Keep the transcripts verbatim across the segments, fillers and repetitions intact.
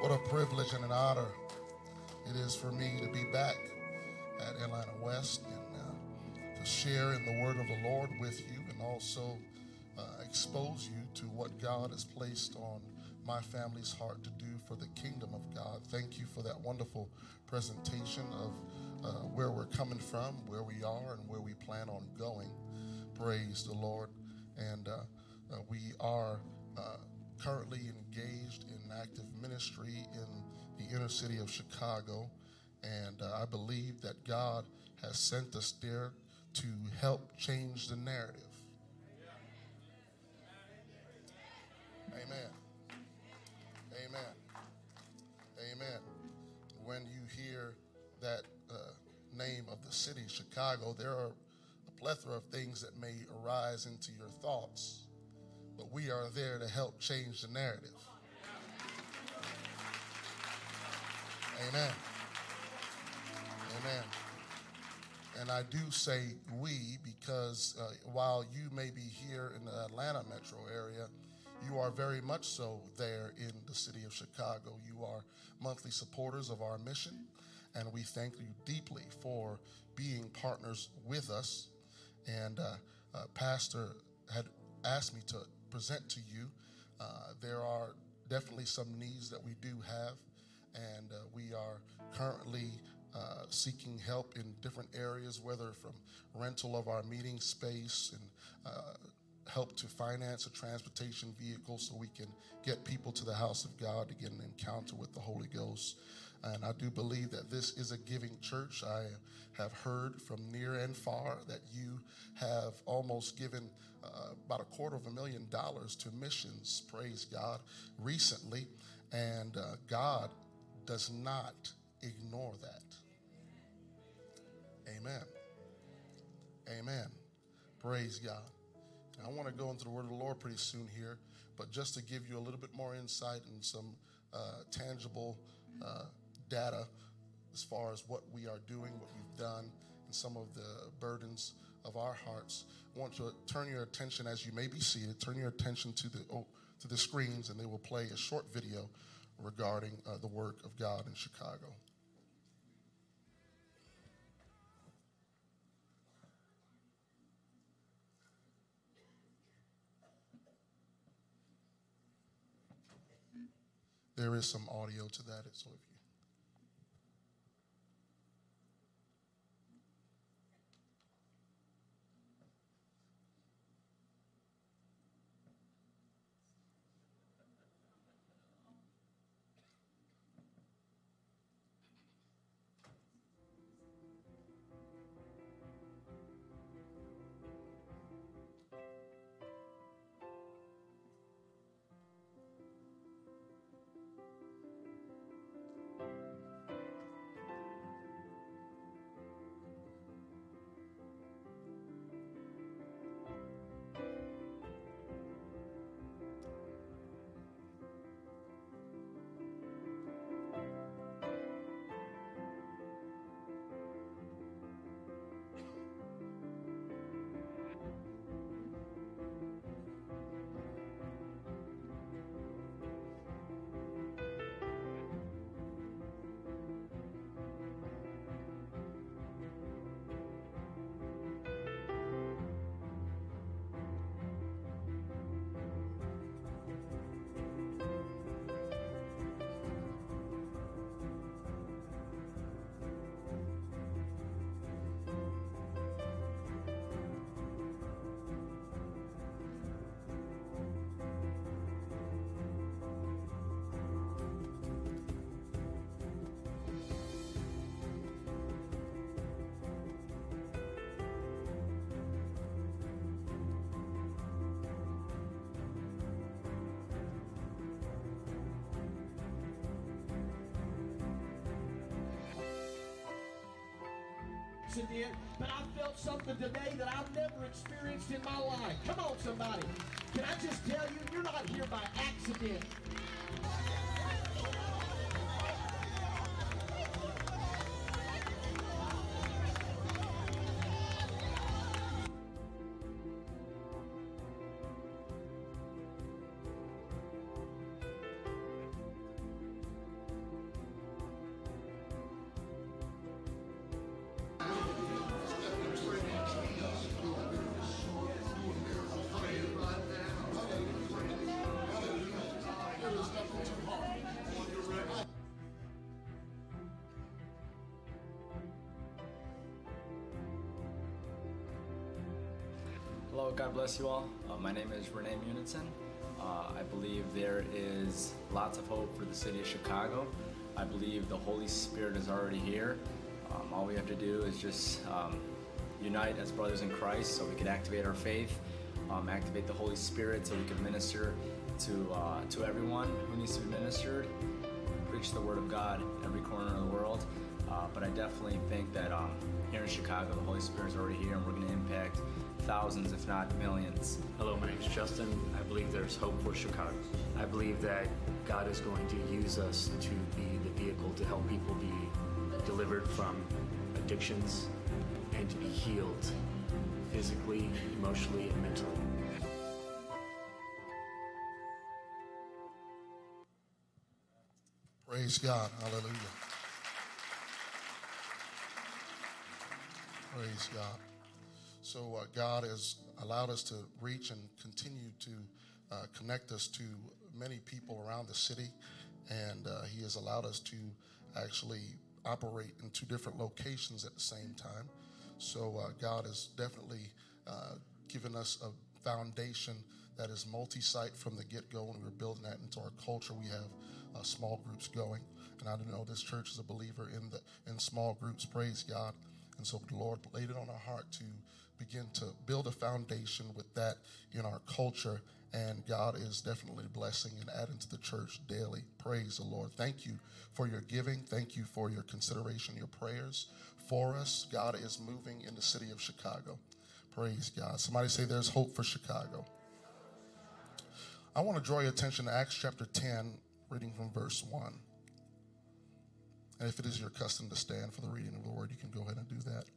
What a privilege and an honor it is for me to be back at Atlanta West and uh, to share in the word of the Lord with you, and also uh, expose you to what God has placed on my family's heart to do for the kingdom of God. Thank you for that wonderful presentation of uh, where we're coming from, where we are, and where we plan on going. Praise the Lord. And uh, uh, we are uh, currently engaged in active ministry in the inner city of Chicago. And uh, I believe that God has sent us there to help change the narrative. Amen. Amen. Amen. When you hear that uh, name of the city, Chicago, there are a plethora of things that may arise into your thoughts, but we are there to help change the narrative. Amen. Amen. And I do say we because uh, while you may be here in the Atlanta metro area, you are very much so there in the city of Chicago. You are monthly supporters of our mission, and we thank you deeply for being partners with us. And uh, uh, Pastor had asked me to present to you. Uh, there are definitely some needs that we do have, and uh, we are currently uh, seeking help in different areas, whether from rental of our meeting space and uh, help to finance a transportation vehicle so we can get people to the house of God to get an encounter with the Holy Ghost. And I do believe that this is a giving church. I have heard from near and far that you have almost given uh, about a quarter of a million dollars to missions, praise God, recently. And uh, God does not ignore that. Amen. Amen. Praise God. I want to go into the word of the Lord pretty soon here, but just to give you a little bit more insight and some uh, tangible uh, data as far as what we are doing, what we've done, and some of the burdens of our hearts, I want to turn your attention, as you may be seated, turn your attention to the oh, to the screens, and they will play a short video regarding uh, the work of God in Chicago. There is some audio to that, so if you But I felt something today that I've never experienced in my life. Come on, somebody. Can I just tell you, you're not here by accident. Hello, God bless you all. Uh, my name is Renee Munitzen. Uh, I believe there is lots of hope for the city of Chicago. I believe the Holy Spirit is already here. Um, all we have to do is just um, unite as brothers in Christ so we can activate our faith, um, activate the Holy Spirit so we can minister to, uh, to everyone who needs to be ministered, preach the Word of God every corner of the world. Uh, but I definitely think that um, here in Chicago, the Holy Spirit is already here and we're going to impact thousands, if not millions. Hello, my name is Justin. I believe there's hope for Chicago. I believe that God is going to use us to be the vehicle to help people be delivered from addictions and to be healed physically, emotionally, and mentally. Praise God. Hallelujah. Praise God. So uh, God has allowed us to reach and continue to uh, connect us to many people around the city, and uh, He has allowed us to actually operate in two different locations at the same time. So uh, God has definitely uh, given us a foundation that is multi-site from the get-go. When we were building that into our culture, we have uh, small groups going, and I know this church is a believer in the in small groups. Praise God. And so the Lord laid it on our heart to begin to build a foundation with that in our culture, and God is definitely blessing and adding to the church daily. Praise the Lord. Thank you for your giving. Thank you for your consideration, your prayers for us. God is moving in the city of Chicago. Praise God. Somebody say there's hope for Chicago. I want to draw your attention to Acts chapter ten, reading from verse one. And if it is your custom to stand for the reading of the word, you can go ahead and do that.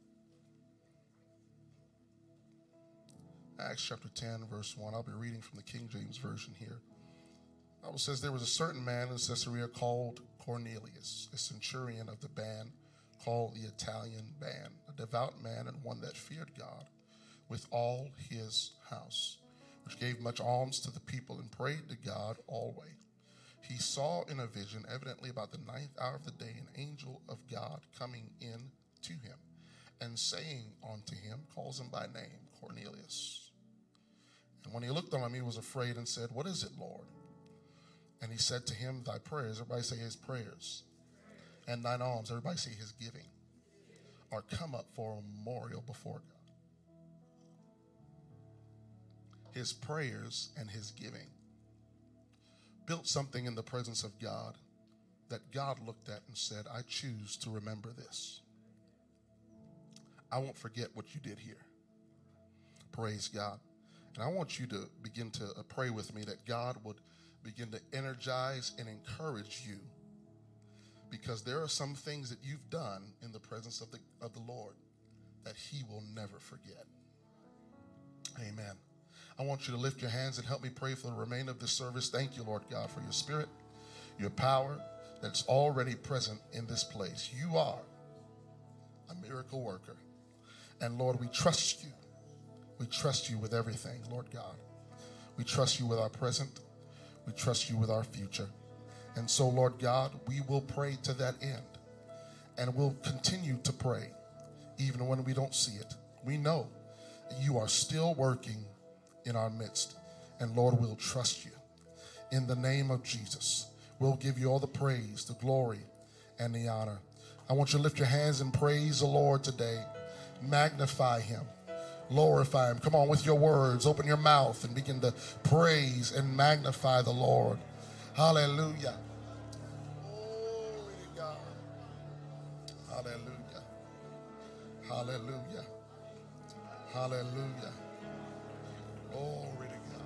Acts chapter ten, verse one. I'll be reading from the King James Version here. The Bible says, there was a certain man in Caesarea called Cornelius, a centurion of the band called the Italian band, a devout man and one that feared God with all his house, which gave much alms to the people and prayed to God always. He saw in a vision, evidently about the ninth hour of the day, an angel of God coming in to him and saying unto him, calls him by name, Cornelius. And when he looked on him, he was afraid and said, what is it, Lord? And he said to him, thy prayers, everybody say his prayers, and thine alms, everybody say his giving, are come up for a memorial before God. His prayers and his giving built something in the presence of God that God looked at and said, I choose to remember this. I won't forget what you did here. Praise God. And I want you to begin to pray with me that God would begin to energize and encourage you, because there are some things that you've done in the presence of the, of the Lord that He will never forget. Amen. I want you to lift your hands and help me pray for the remainder of this service. Thank you, Lord God, for your spirit, your power that's already present in this place. You are a miracle worker. And Lord, we trust you. We trust you with everything, Lord God. We trust you with our present. We trust you with our future. And so, Lord God, we will pray to that end. And we'll continue to pray even when we don't see it. We know that you are still working in our midst. And Lord, we'll trust you. In the name of Jesus, we'll give you all the praise, the glory, and the honor. I want you to lift your hands and praise the Lord today. Magnify him. Glorify him. Come on, with your words, open your mouth and begin to praise and magnify the Lord. Hallelujah. Glory to God. Hallelujah. Hallelujah. Hallelujah. Glory to God.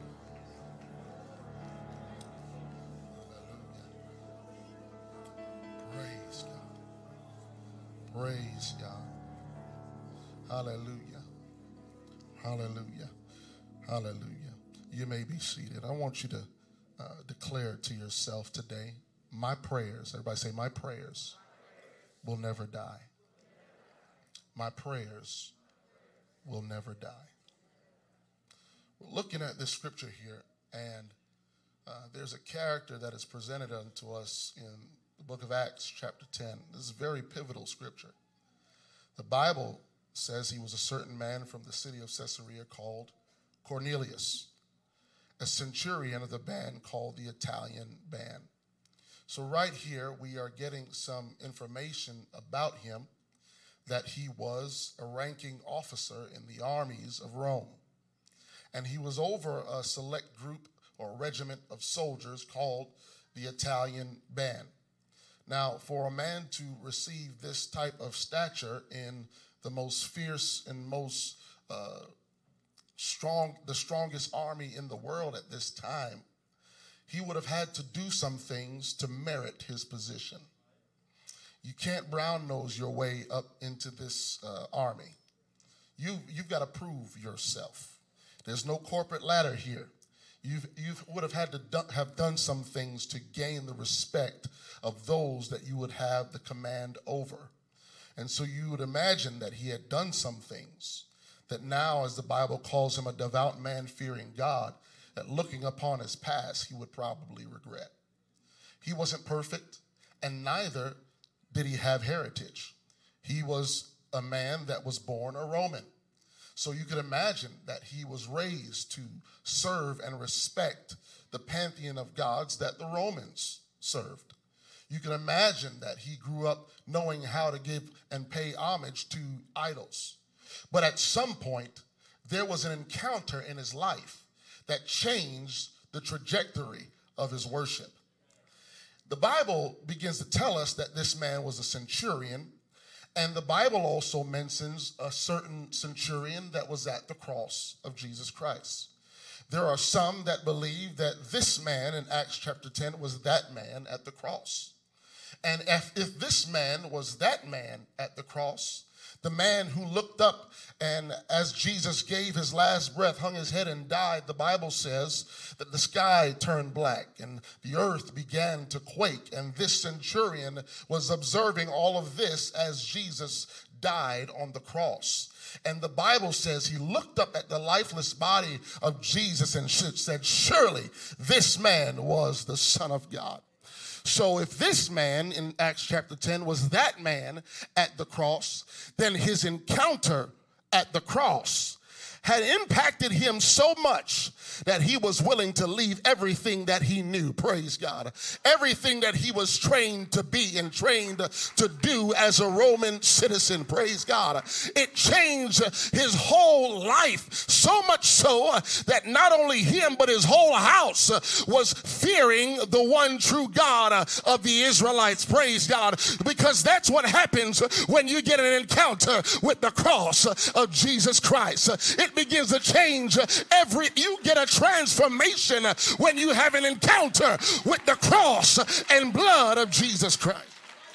Hallelujah. Praise God. Praise God. Hallelujah. Hallelujah. Hallelujah. You may be seated. I want you to uh, declare to yourself today, my prayers, everybody say, my prayers will never die. My prayers will never die. We're looking at this scripture here, and uh, there's a character that is presented unto us in the book of Acts, chapter ten. This is a very pivotal scripture. The Bible says he was a certain man from the city of Caesarea called Cornelius, a centurion of the band called the Italian band. So right here we are getting some information about him, that he was a ranking officer in the armies of Rome. And he was over a select group or regiment of soldiers called the Italian band. Now, for a man to receive this type of stature in the most fierce and most uh, strong, the strongest army in the world at this time, he would have had to do some things to merit his position. You can't brown nose your way up into this uh, army. You, you've got to prove yourself. There's no corporate ladder here. You've, you would have had to do, have done some things to gain the respect of those that you would have the command over. And so you would imagine that he had done some things that now, as the Bible calls him a devout man fearing God, that looking upon his past, he would probably regret. He wasn't perfect, and neither did he have heritage. He was a man that was born a Roman. So you could imagine that he was raised to serve and respect the pantheon of gods that the Romans served. You can imagine that he grew up knowing how to give and pay homage to idols. But at some point, there was an encounter in his life that changed the trajectory of his worship. The Bible begins to tell us that this man was a centurion, and the Bible also mentions a certain centurion that was at the cross of Jesus Christ. There are some that believe that this man in Acts chapter ten was that man at the cross. And if, if this man was that man at the cross, the man who looked up and as Jesus gave his last breath, hung his head and died, the Bible says that the sky turned black and the earth began to quake. And this centurion was observing all of this as Jesus died on the cross. And the Bible says he looked up at the lifeless body of Jesus and said, surely this man was the Son of God. So if this man in Acts chapter ten was that man at the cross, then his encounter at the cross had impacted him so much that he was willing to leave everything that he knew, praise God, everything that he was trained to be and trained to do as a Roman citizen, praise God. It changed his whole life, so much so that not only him but his whole house was fearing the one true God of the Israelites, praise God, because that's what happens when you get an encounter with the cross of Jesus Christ. It begins to change every, you get a transformation when you have an encounter with the cross and blood of Jesus Christ.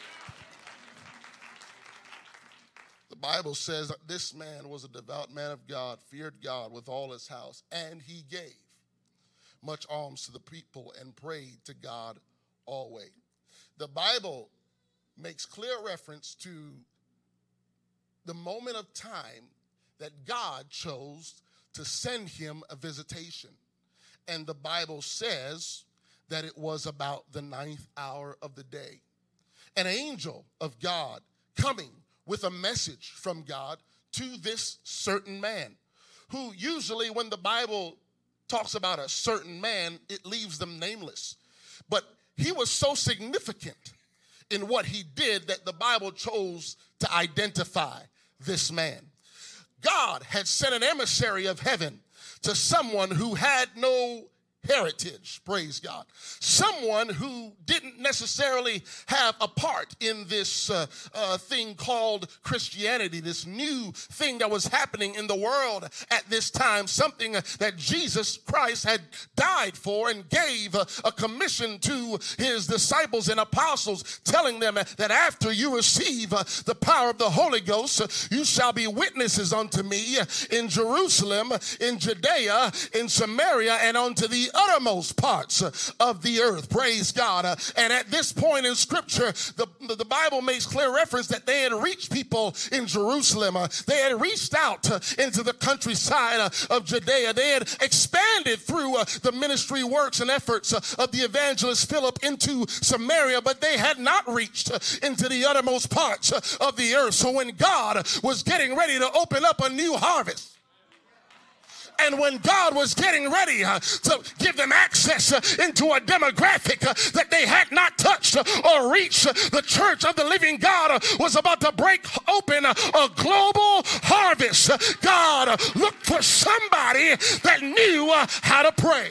The Bible says that this man was a devout man of God, feared God with all his house, and he gave much alms to the people and prayed to God always. The Bible makes clear reference to the moment of time that God chose to send him a visitation. And the Bible says that it was about the ninth hour of the day. An angel of God coming with a message from God to this certain man, who usually when the Bible talks about a certain man, it leaves them nameless. But he was so significant in what he did that the Bible chose to identify this man. God had sent an emissary of heaven to someone who had no heritage, praise God. Someone who didn't necessarily have a part in this uh, uh, thing called Christianity, this new thing that was happening in the world at this time, something that Jesus Christ had died for and gave a, a commission to his disciples and apostles, telling them that after you receive uh, the power of the Holy Ghost, uh, you shall be witnesses unto me in Jerusalem, in Judea, in Samaria, and unto the uttermost parts of the earth. Praise God. Uh, and at this point in Scripture, the, the Bible makes clear reference that they had reached people in Jerusalem. Uh, they had reached out uh, into the countryside uh, of Judea. They had expanded through uh, the ministry works and efforts uh, of the evangelist Philip into Samaria, but they had not reached uh, into the uttermost parts uh, of the earth. So when God was getting ready to open up a new harvest, and when God was getting ready uh, to give them access uh, into a demographic uh, that they had not touched uh, or reached, uh, the church of the living God uh, was about to break open uh, a global harvest. Uh, God uh, looked for somebody that knew uh, how to pray.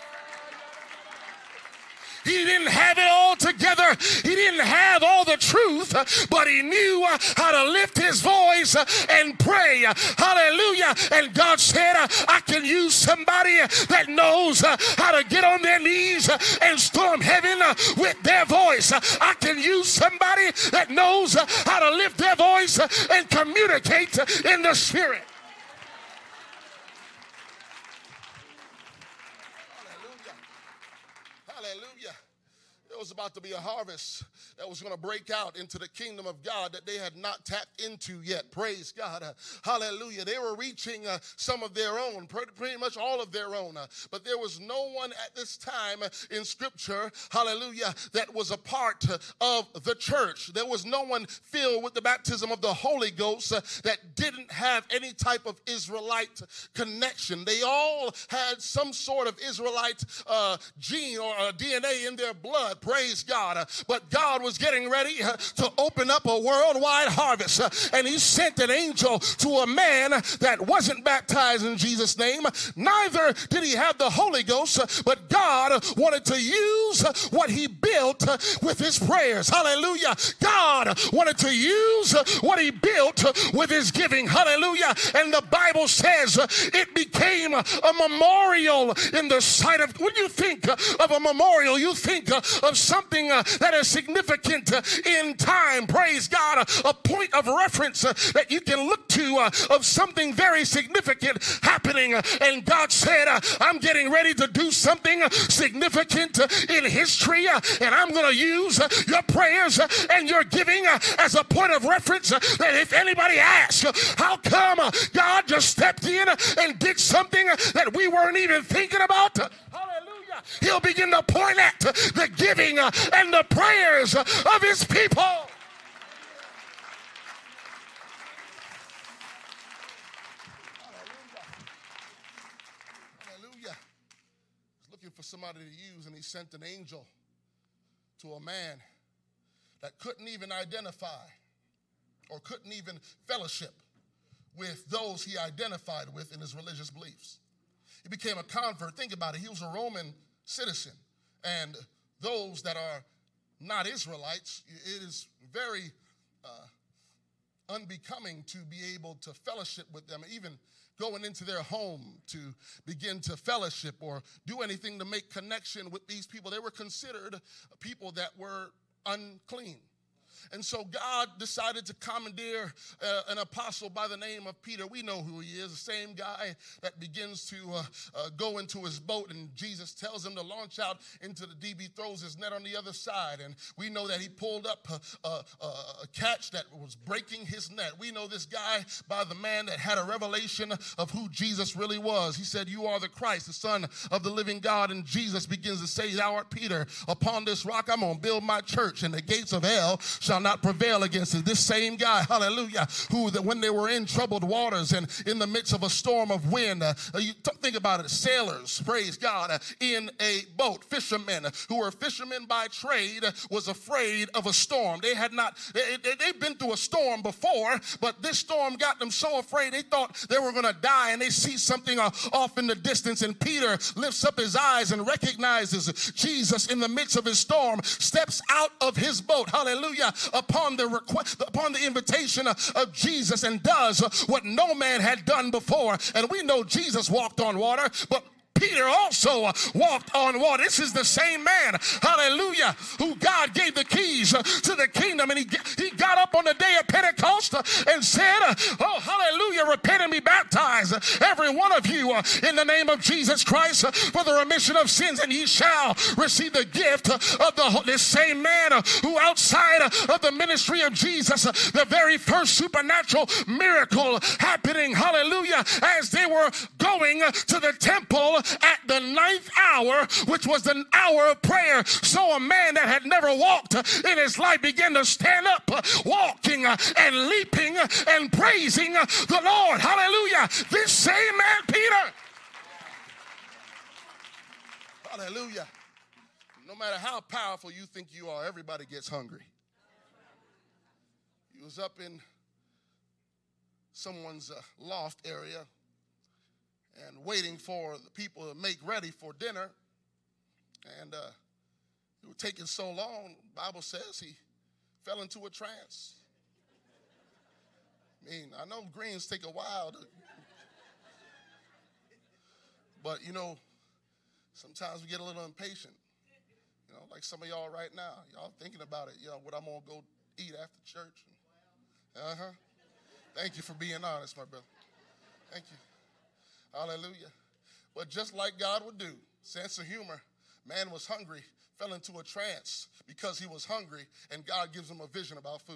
He didn't have it all together. He didn't have all the truth, but he knew uh, how to lift his voice uh, and pray. Hallelujah. And God said, uh, I can use somebody that knows uh, how to get on their knees uh, and storm heaven uh, with their voice. Uh, I can use somebody that knows uh, how to lift their voice uh, and communicate uh, in the Spirit. Hallelujah. There was about to be a harvest that was going to break out into the kingdom of God that they had not tapped into yet. Praise God. Uh, hallelujah. They were reaching uh, some of their own, pretty, pretty much all of their own. Uh, but there was no one at this time uh, in Scripture, hallelujah, that was a part uh, of the church. There was no one filled with the baptism of the Holy Ghost uh, that didn't have any type of Israelite connection. They all had some sort of Israelite uh, gene or uh, D N A in their blood. Praise God. Uh, but God was getting ready uh, to open up a worldwide harvest. Uh, and he sent an angel to a man that wasn't baptized in Jesus' name. Neither did he have the Holy Ghost, uh, but God wanted to use uh, what he built uh, with his prayers. Hallelujah. God wanted to use uh, what he built uh, with his giving. Hallelujah. And the Bible says uh, it became a memorial in the sight of, when you think uh, of a memorial, you think uh, of something uh, that is significant uh, in time. Praise God. Uh, a point of reference uh, that you can look to uh, of something very significant happening. Uh, and God said, uh, I'm getting ready to do something uh, significant uh, in history. Uh, and I'm going to use uh, your prayers uh, and your giving uh, as a point of reference uh, that if anybody asks, uh, how come uh, God just stepped in uh, and did something uh, that we weren't even thinking about? Uh, hallelujah. He'll begin to point at the giving and the prayers of his people. Hallelujah. Hallelujah. He's looking for somebody to use, and he sent an angel to a man that couldn't even identify or couldn't even fellowship with those he identified with in his religious beliefs. He became a convert. Think about it. He was a Roman citizen. And those that are not Israelites, it is very uh, unbecoming to be able to fellowship with them, even going into their home to begin to fellowship or do anything to make connection with these people. They were considered people that were unclean. And so God decided to commandeer uh, an apostle by the name of Peter. We know who he is, the same guy that begins to uh, uh, go into his boat, and Jesus tells him to launch out into the deep. He throws his net on the other side, and we know that he pulled up a, a, a catch that was breaking his net. We know this guy by the man that had a revelation of who Jesus really was. He said, you are the Christ, the Son of the living God. And Jesus begins to say, thou art Peter. Upon this rock I'm going to build my church, and the gates of hell shall not prevail against it. This same guy, hallelujah, who that when they were in troubled waters and in the midst of a storm of wind, uh, you think about it, sailors, praise God, uh, in a boat, fishermen who were fishermen by trade, uh, was afraid of a storm. They had not, they, they, they've been through a storm before, but this storm got them so afraid they thought they were going to die, and they see something uh, off in the distance, and Peter lifts up his eyes and recognizes Jesus in the midst of his storm, steps out of his boat, hallelujah, upon the request, upon the invitation of Jesus, and does what no man had done before. And we know Jesus walked on water, but Peter also walked on water. This is the same man, hallelujah, who God gave the keys to the kingdom. And he, he got up on the day of Pentecost Ghost and said, oh, hallelujah, repent and be baptized, every one of you, in the name of Jesus Christ, for the remission of sins, and ye shall receive the gift of the this same man who outside of the ministry of Jesus, the very first supernatural miracle happening, hallelujah, as they were going to the temple at the ninth hour, which was the hour of prayer. So a man that had never walked in his life began to stand up, walking and leaping and praising the Lord. Hallelujah. This same man, Peter. Hallelujah. No matter how powerful you think you are, everybody gets hungry. He was up in someone's uh, loft area and waiting for the people to make ready for dinner. And uh, it was taking so long, the Bible says he fell into a trance. I mean, I know greens take a while to, but you know, sometimes we get a little impatient. You know, like some of y'all right now, y'all thinking about it, you know, what I'm gonna go eat after church. Uh-huh. Thank you for being honest, my brother. Thank you. Hallelujah. But just like God would do, sense of humor, man was hungry, fell into a trance because he was hungry, and God gives him a vision about food.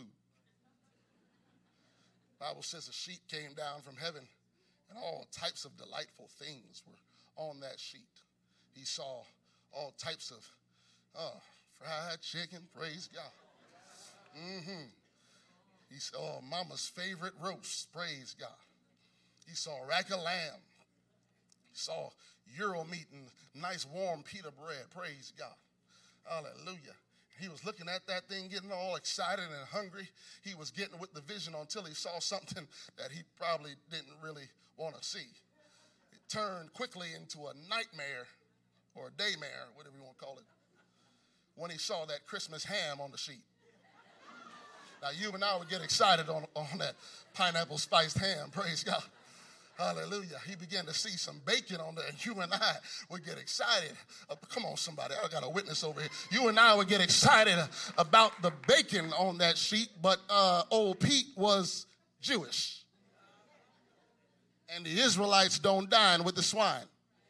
The Bible says a sheet came down from heaven, and all types of delightful things were on that sheet. He saw all types of uh, fried chicken, praise God. Mm-hmm. He saw mama's favorite roast, praise God. He saw a rack of lamb. He saw Euro meat and nice warm pita bread, praise God. Hallelujah. He was looking at that thing, getting all excited and hungry. He was getting with the vision until he saw something that he probably didn't really want to see. It turned quickly into a nightmare or a daymare, whatever you want to call it, when he saw that Christmas ham on the sheet. Now, you and I would get excited on, on that pineapple spiced ham, praise God. Hallelujah. He began to see some bacon on there, and you and I would get excited. Uh, come on, somebody. I got a witness over here. You and I would get excited about the bacon on that sheet, but uh, old Pete was Jewish. And the Israelites don't dine with the swine.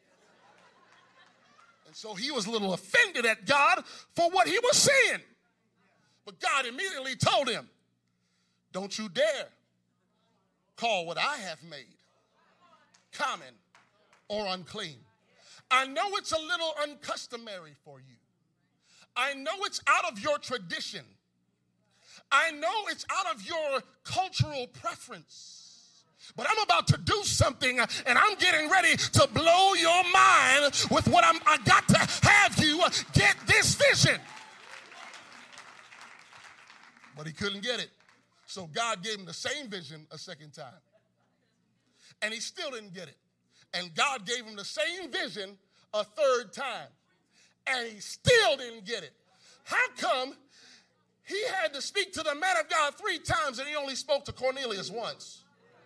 And so he was a little offended at God for what he was seeing. But God immediately told him, don't you dare call what I have made common or unclean. I know it's a little uncustomary for you. I know it's out of your tradition. I know it's out of your cultural preference. But I'm about to do something, and I'm getting ready to blow your mind with what I'm, I got to have you get this vision. But he couldn't get it. So God gave him the same vision a second time. And he still didn't get it. And God gave him the same vision a third time. And he still didn't get it. How come he had to speak to the man of God three times and he only spoke to Cornelius once?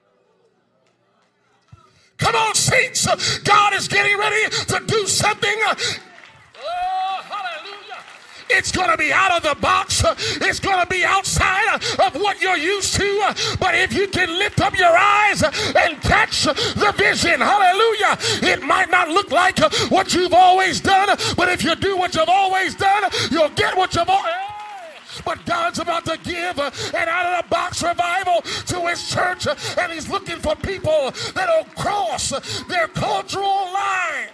Come on, saints. God is getting ready to do something. Oh, hallelujah. It's going to be out of the box. It's going to be outside of what you're used to. But if you can lift up your eyes and catch the vision, hallelujah, it might not look like what you've always done, but if you do what you've always done, you'll get what you've always done. But God's about to give an out-of-the-box revival to his church, and he's looking for people that'll cross their cultural line.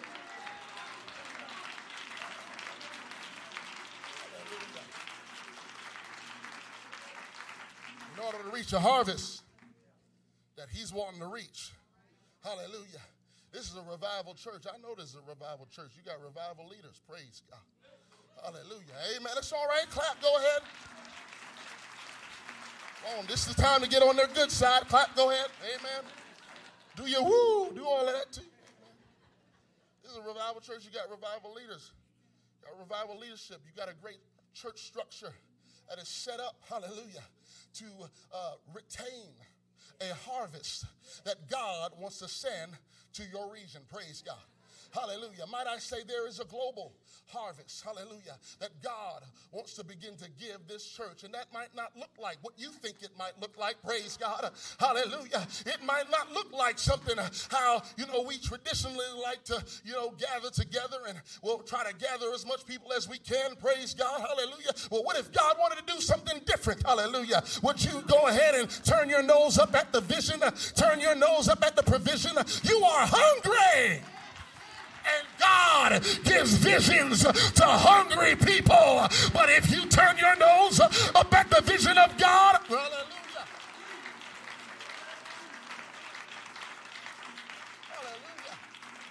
In order to reach a harvest that he's wanting to reach, hallelujah. This is a revival church. I know this is a revival church. You got revival leaders. Praise God. Hallelujah. Amen. It's all right. Clap. Go ahead. Come on. This is the time to get on their good side. Clap. Go ahead. Amen. Do your woo. Do all of that too. Amen. This is a revival church. You got revival leaders. You got revival leadership. You got a great church structure that is set up, hallelujah, to uh, retain a harvest that God wants to send to your region. Praise God. Hallelujah. Might I say there is a global harvest, hallelujah, that God wants to begin to give this church. And that might not look like what you think it might look like, praise God, hallelujah. It might not look like something how, you know, we traditionally like to, you know, gather together and we'll try to gather as much people as we can, praise God, hallelujah. Well, what if God wanted to do something different, hallelujah? Would you go ahead and turn your nose up at the vision, turn your nose up at the provision? You are hungry. And God gives visions to hungry people. But if you turn your nose up at the vision of God, hallelujah. Hallelujah.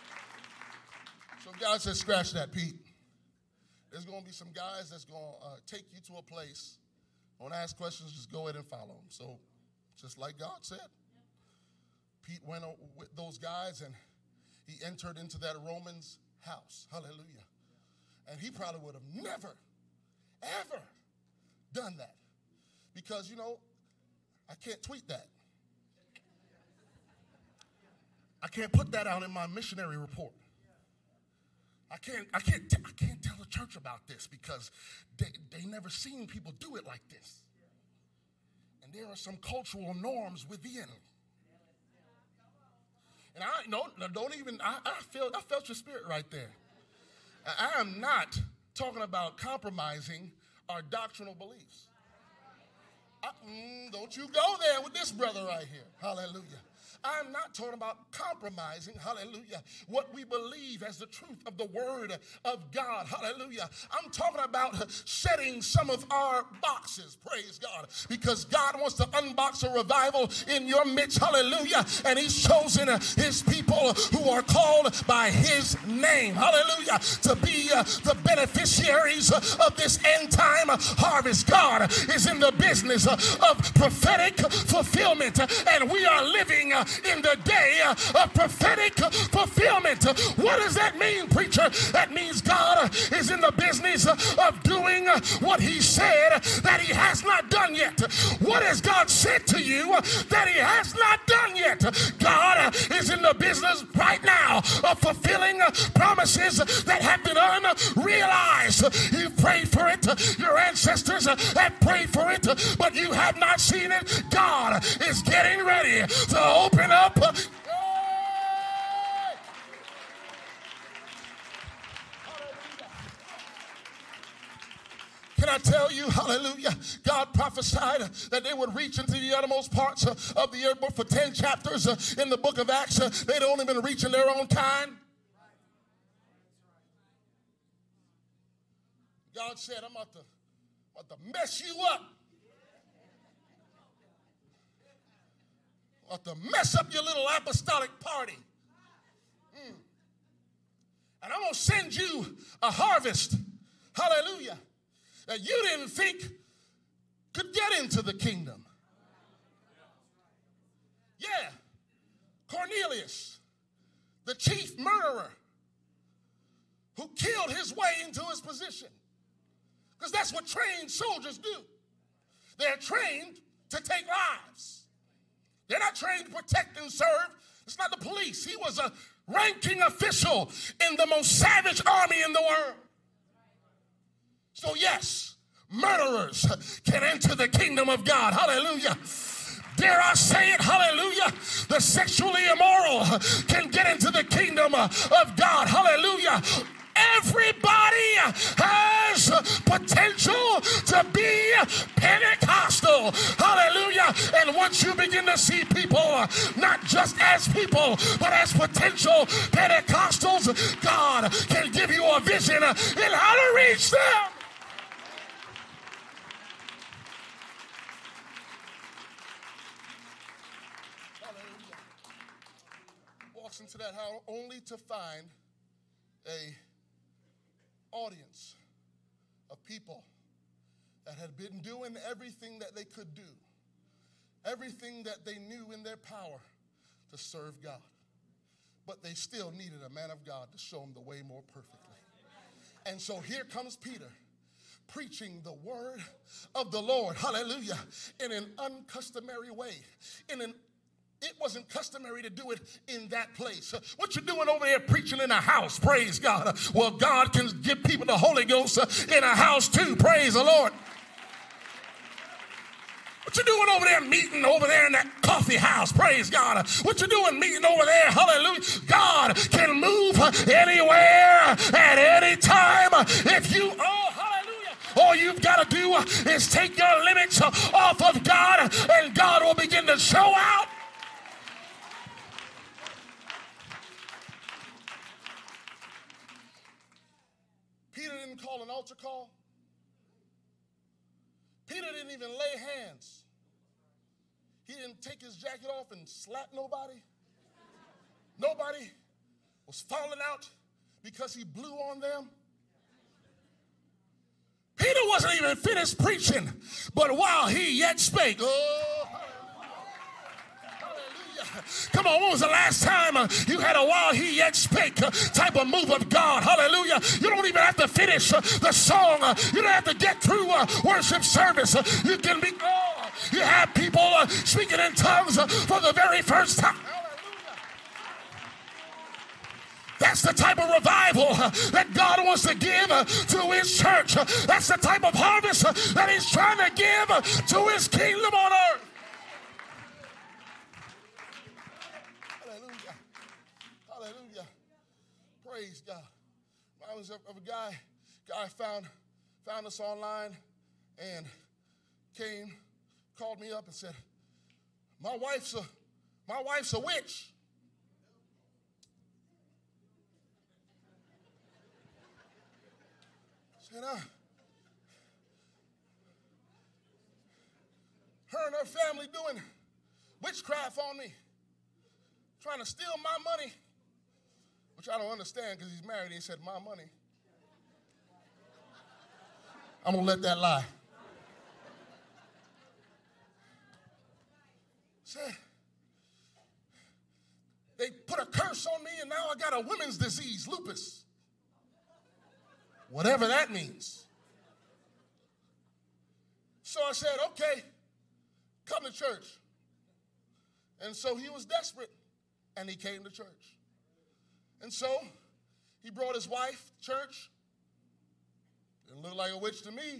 So God says, scratch that, Pete. There's going to be some guys that's going to uh, take you to a place. Don't ask questions, just go ahead and follow them. So just like God said, Pete went with those guys and he entered into that Romans house. Hallelujah. And he probably would have never, ever done that. Because, you know, I can't tweet that. I can't put that out in my missionary report. I can't, I can't, I can't tell the church about this because they, they never seen people do it like this. And there are some cultural norms within. And I no, don't even, I, I, feel, I felt your spirit right there. I, I am not talking about compromising our doctrinal beliefs. I, mm, don't you go there with this brother right here. Hallelujah. I'm not talking about compromising, hallelujah, what we believe as the truth of the word of God, hallelujah. I'm talking about setting some of our boxes, praise God, because God wants to unbox a revival in your midst, hallelujah, and he's chosen his people who are called by his name, hallelujah, to be uh, the beneficiaries of this end time harvest. God is in the business of prophetic fulfillment, and we are living uh, in the day of prophetic fulfillment. What does that mean, preacher? That means God is in the business of doing what he said that he has not done yet. What has God said to you that he has not done yet? God is in the business right now of fulfilling promises that have been unrealized. You prayed for it. Your ancestors have prayed for it, but you have not seen it. God is getting ready to open up. Can I tell you, hallelujah, God prophesied that they would reach into the uttermost parts of the earth. But for ten chapters in the book of Acts, they'd only been reaching their own kind. God said, I'm about to, about to mess you up. Or to mess up your little apostolic party. Mm. And I'm going to send you a harvest, hallelujah, that you didn't think could get into the kingdom. Yeah, Cornelius, the chief murderer who killed his way into his position. Because that's what trained soldiers do. They're trained to take lives. They're not trained to protect and serve. It's not the police. He was a ranking official in the most savage army in the world. So yes, murderers can enter the kingdom of God. Hallelujah. Dare I say it? Hallelujah. The sexually immoral can get into the kingdom of God. Hallelujah. Everybody has potential to be Pentecostal. Hallelujah. And once you begin to see people not just as people, but as potential Pentecostals, God can give you a vision in how to reach them. Hallelujah. Walks into that house only to find a audience of people that had been doing everything that they could do, everything that they knew in their power to serve God. But they still needed a man of God to show them the way more perfectly. And so here comes Peter preaching the word of the Lord, hallelujah, in an uncustomary way, in an It wasn't customary to do it in that place. What you doing over there preaching in a house? Praise God. Well, God can give people the Holy Ghost in a house too. Praise the Lord. What you doing over there meeting over there in that coffee house? Praise God. What you doing meeting over there? Hallelujah. God can move anywhere at any time. If you, oh, hallelujah. All you've got to do is take your limits off of God, and God will begin to show out. Peter didn't call an altar call. Peter didn't even lay hands. He didn't take his jacket off and slap nobody. Nobody was falling out because he blew on them. Peter wasn't even finished preaching, but while he yet spake, oh, come on, when was the last time uh, you had a while he yet spake uh, type of move of God? Hallelujah. You don't even have to finish uh, the song. Uh, you don't have to get through uh, worship service. Uh, you can be, oh, you have people uh, speaking in tongues uh, for the very first time. That's the type of revival uh, that God wants to give uh, to his church. Uh, that's the type of harvest uh, that he's trying to give uh, to his kingdom on earth. Praise God. I was of a guy, guy found found us online and came, called me up and said, my wife's a my wife's a witch. I said, uh, her and her family doing witchcraft on me, trying to steal my money. Which I don't understand because he's married. He said, my money. I'm going to let that lie. Said, they put a curse on me and now I got a women's disease, lupus. Whatever that means. So I said, okay, come to church. And so he was desperate and he came to church. And so he brought his wife to church. Didn't look like a witch to me.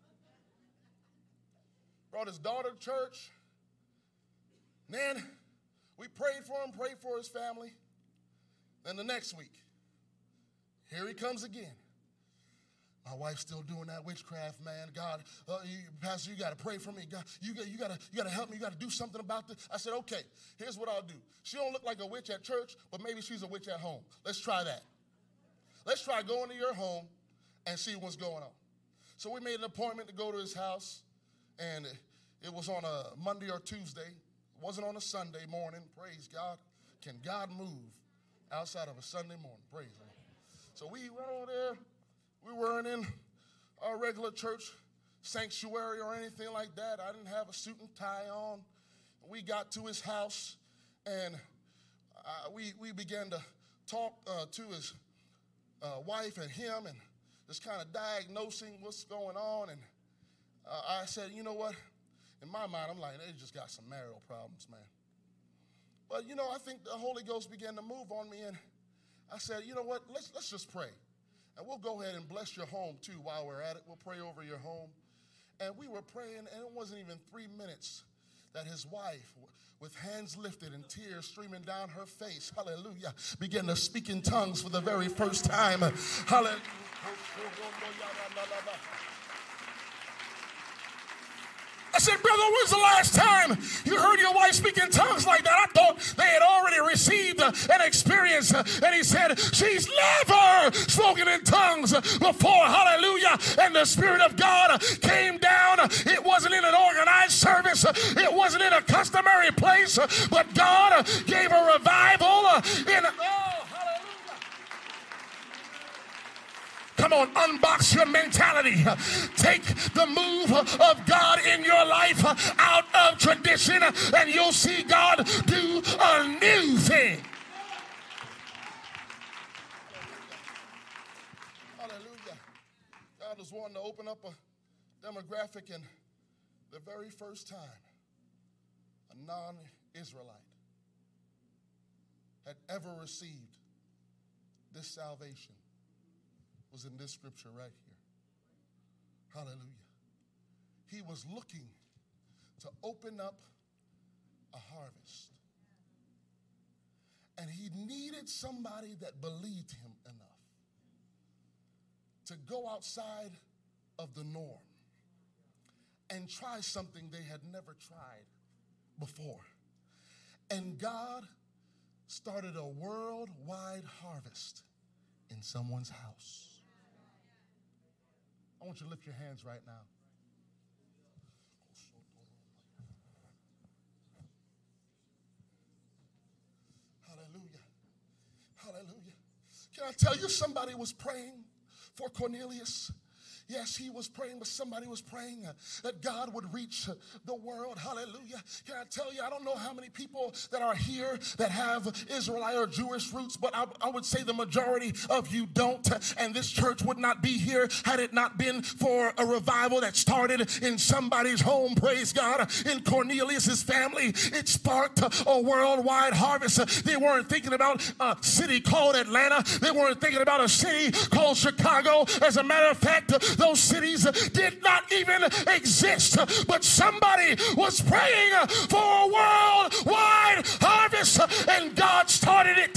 Brought his daughter to church. And then we prayed for him, prayed for his family. Then the next week, here he comes again. My wife's still doing that witchcraft, man. God, uh, you, Pastor, you got to pray for me. God, you got, you got to, you got to help me. You got to do something about this. I said, okay. Here's what I'll do. She don't look like a witch at church, but maybe she's a witch at home. Let's try that. Let's try going to your home and see what's going on. So we made an appointment to go to his house, and it was on a Monday or Tuesday. It wasn't on a Sunday morning. Praise God. Can God move outside of a Sunday morning? Praise Him. So we went over there. We weren't in our regular church sanctuary or anything like that. I didn't have a suit and tie on. We got to his house, and uh, we, we began to talk uh, to his uh, wife and him and just kind of diagnosing what's going on. And uh, I said, you know what? In my mind, I'm like, they just got some marital problems, man. But, you know, I think the Holy Ghost began to move on me, and I said, you know what? Let's, let's just pray. And we'll go ahead and bless your home, too, while we're at it. We'll pray over your home. And we were praying, and it wasn't even three minutes that his wife, with hands lifted and tears streaming down her face, hallelujah, began to speak in tongues for the very first time. Hallelujah. I said, brother, when's the last time you heard your wife speak in tongues like that? I thought they had already received uh, an experience. Uh, and he said, she's never spoken in tongues before. Hallelujah. And the Spirit of God came down. It wasn't in an organized service. It wasn't in a customary place. But God gave a revival in... Oh, come on, unbox your mentality. Take the move of God in your life out of tradition, and you'll see God do a new thing. Hallelujah. God is wanting to open up a demographic, and the very first time, a non-Israelite had ever received this salvation was in this scripture right here. Hallelujah. He was looking to open up a harvest. And he needed somebody that believed him enough to go outside of the norm and try something they had never tried before. And God started a worldwide harvest in someone's house. I want you to lift your hands right now. Hallelujah. Hallelujah. Can I tell you, somebody was praying for Cornelius? Yes, he was praying, but somebody was praying uh, that God would reach uh, the world. Hallelujah. Can I tell you, I don't know how many people that are here that have Israelite or Jewish roots, but I, I would say the majority of you don't. And this church would not be here had it not been for a revival that started in somebody's home, praise God. In Cornelius's family, it sparked a worldwide harvest. They weren't thinking about a city called Atlanta. They weren't thinking about a city called Chicago. As a matter of fact, those cities did not even exist, but somebody was praying for a worldwide harvest, and God started it.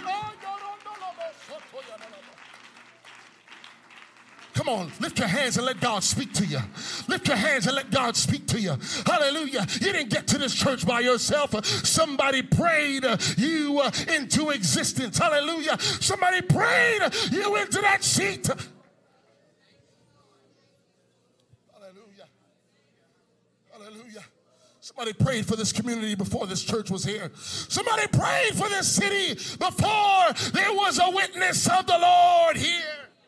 Come on, lift your hands and let God speak to you. Lift your hands and let God speak to you. Hallelujah. You didn't get to this church by yourself. Somebody prayed you into existence. Hallelujah. Somebody prayed you into that seat. Hallelujah. Somebody prayed for this community before this church was here. Somebody prayed for this city before there was a witness of the Lord here.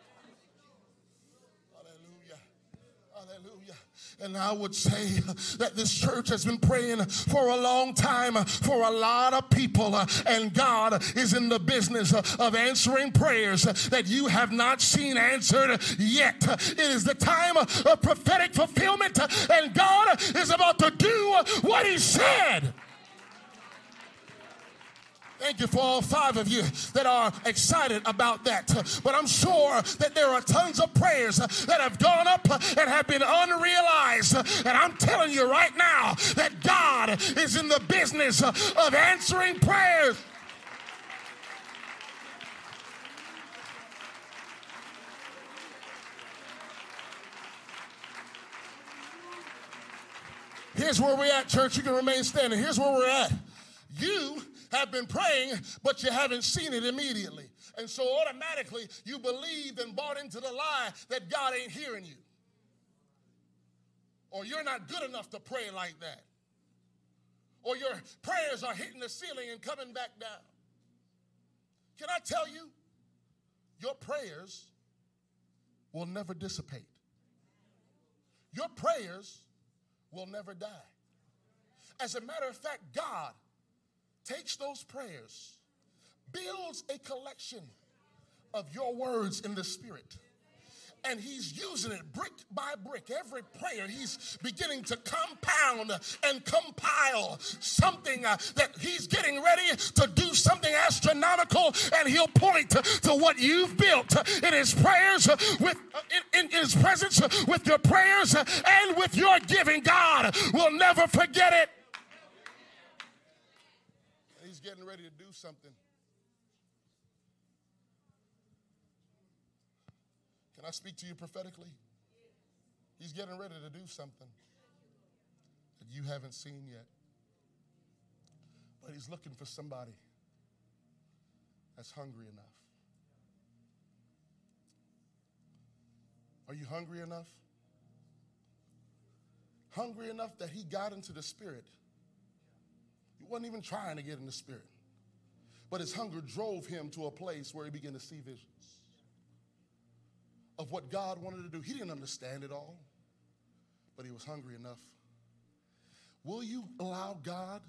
Hallelujah. Hallelujah. And I would say that this church has been praying for a long time for a lot of people, and God is in the business of answering prayers that you have not seen answered yet. It is the time of prophetic fulfillment, and God is about to do what he said. Thank you for all five of you that are excited about that. But I'm sure that there are tons of prayers that have gone up and have been unrealized. And I'm telling you right now that God is in the business of answering prayers. Here's where we're at, church. You can remain standing. Here's where we're at. You have been praying, but you haven't seen it immediately. And so automatically you believed and bought into the lie that God ain't hearing you. Or you're not good enough to pray like that. Or your prayers are hitting the ceiling and coming back down. Can I tell you, your prayers will never dissipate. Your prayers will never die. As a matter of fact, God takes those prayers, builds a collection of your words in the spirit, and he's using it brick by brick. Every prayer, he's beginning to compound and compile something uh, that he's getting ready to do something astronomical, and he'll point to, to what you've built in his prayers, uh, with uh, in, in his presence, uh, with your prayers uh, and with your giving. God will never forget it. He's getting ready to do something. Can I speak to you prophetically? He's getting ready to do something that you haven't seen yet. But he's looking for somebody that's hungry enough. Are you hungry enough? Hungry enough that he got into the spirit. He wasn't even trying to get in the spirit. But his hunger drove him to a place where he began to see visions of what God wanted to do. He didn't understand it all, but he was hungry enough. Will you allow God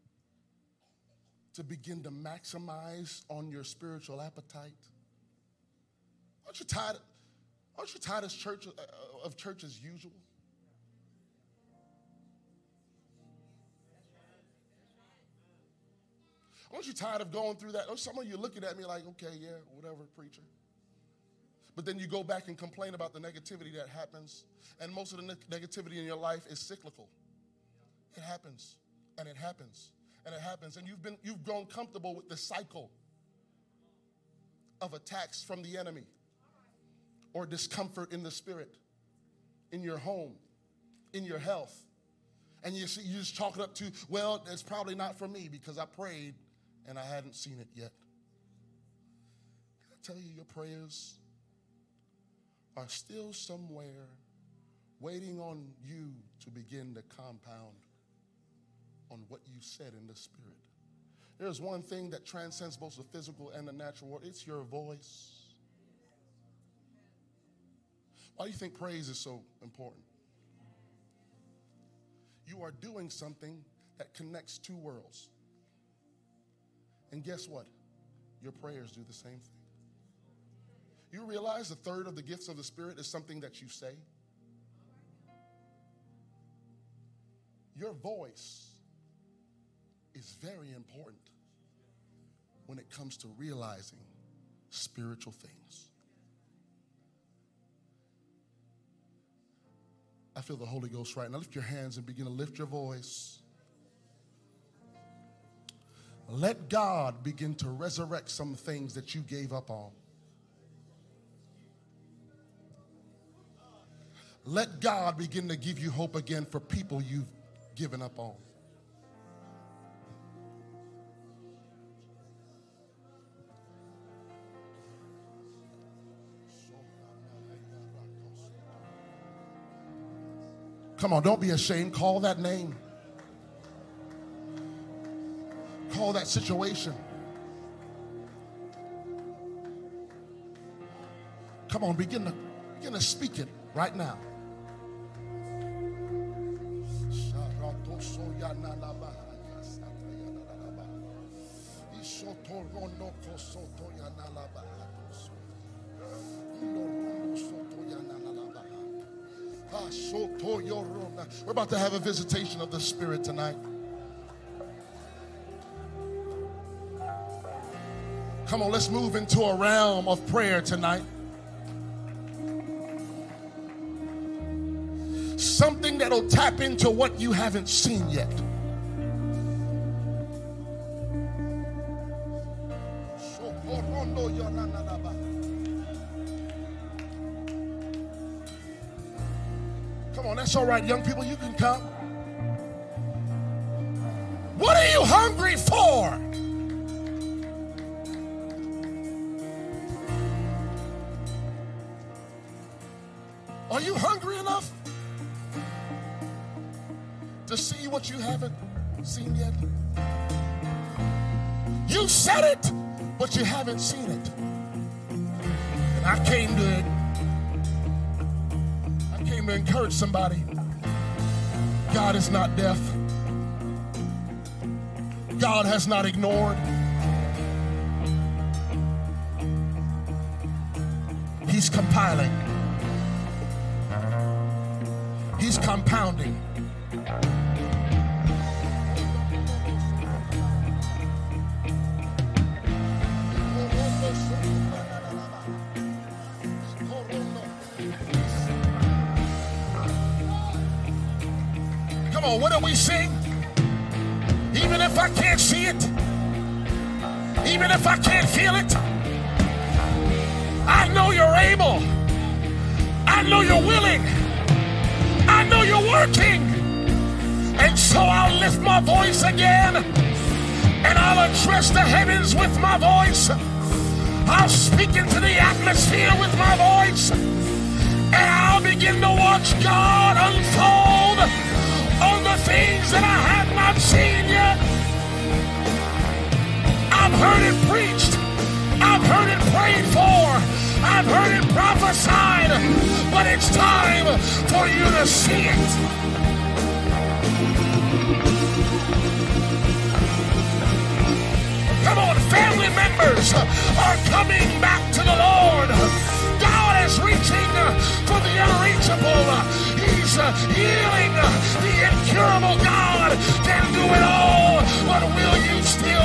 to begin to maximize on your spiritual appetite? Aren't you tired, aren't you tired of church, of church as usual? Aren't you tired of going through that? Some of you looking at me like, okay, yeah, whatever, preacher. But then you go back and complain about the negativity that happens. And most of the ne- negativity in your life is cyclical. It happens, and it happens, and it happens. And you've been, you've grown comfortable with the cycle of attacks from the enemy or discomfort in the spirit, in your home, in your health. And you see, you just chalk it up to, well, it's probably not for me because I prayed and I hadn't seen it yet. Can I tell you, your prayers are still somewhere waiting on you to begin to compound on what you said in the spirit. There's one thing that transcends both the physical and the natural world. It's your voice. Why do you think praise is so important? You are doing something that connects two worlds. And guess what? Your prayers do the same thing. You realize a third of the gifts of the Spirit is something that you say? Your voice is very important when it comes to realizing spiritual things. I feel the Holy Ghost right now. Lift your hands and begin to lift your voice. Let God begin to resurrect some things that you gave up on. Let God begin to give you hope again for people you've given up on. Come on, don't be ashamed. Call that name. Call that situation. Come on, begin to, begin to speak it right now. We're about to have a visitation of the Spirit tonight. Come on, let's move into a realm of prayer tonight. Something that'll tap into what you haven't seen yet. Come on, that's all right, young people, you can come. What are you hungry for? Are you hungry enough to see what you haven't seen yet? You said it, but you haven't seen it. And I came to I came to encourage somebody. God is not deaf. God has not ignored. He's compiling. He's compounding. Come on, what do we sing? Even if I can't see it, even if I can't feel it, I know you're able. I know you're willing. I know you're working. And so I'll lift my voice again, and I'll address the heavens with my voice. I'll speak into the atmosphere with my voice, and I'll begin to watch God unfold on the things that I have not seen yet. I've heard it preached. I've heard it prayed for. I've heard it prophesied. But it's time for you to see it. Come on, family members are coming back to the Lord. God is reaching for the unreachable. He's healing. The incurable God can do it all. But will you still